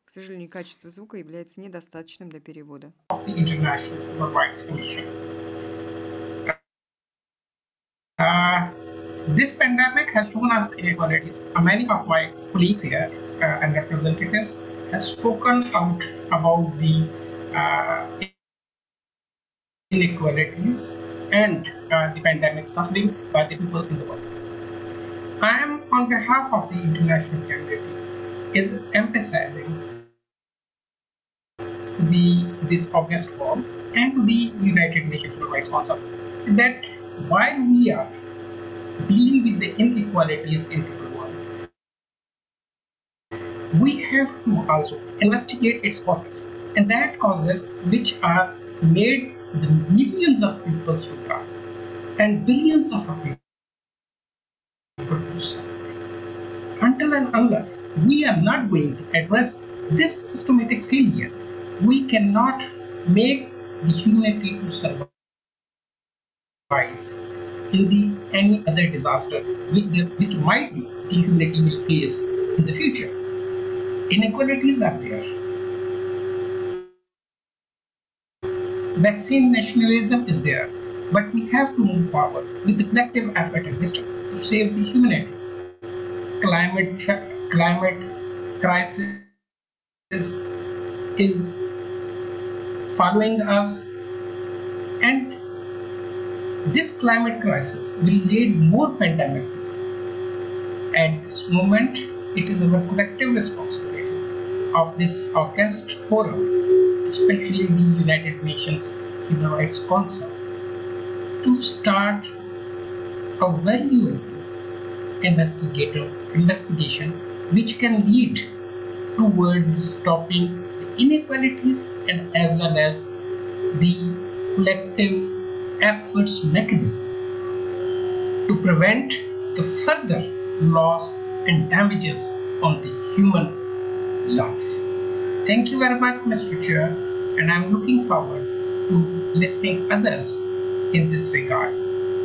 К сожалению, качество звука является недостаточным для перевода. Of the International Human Rights Commission. This pandemic has shown us inequalities. Many of my colleagues here and representatives have spoken out about the inequalities and the pandemic suffering by the people in the world. I am, on behalf of the international community, is emphasizing this August call and to the United Nations Human Rights Council that while we are dealing with the inequalities in the world, we have to also investigate its causes, and that causes which are made the millions of people to die and billions of people to suffer. Until and unless we are not going to address this systematic failure, we cannot make the humanity to survive in the any other disaster which might be the humanity will face in the future. Inequalities are there. Vaccine nationalism is there, but we have to move forward with the collective effort and wisdom to save the humanity. Climate crisis is following us, and this climate crisis will lead more pandemic. At this moment, it is our collective responsibility of this August forum, especially the United Nations Human Rights Council, to start a valuable investigation which can lead towards stopping the inequalities and as well as the collective efforts mechanism to prevent the further loss and damages on the human life. Thank you very much, Mr. Chair, and I'm looking forward to listening others in this regard.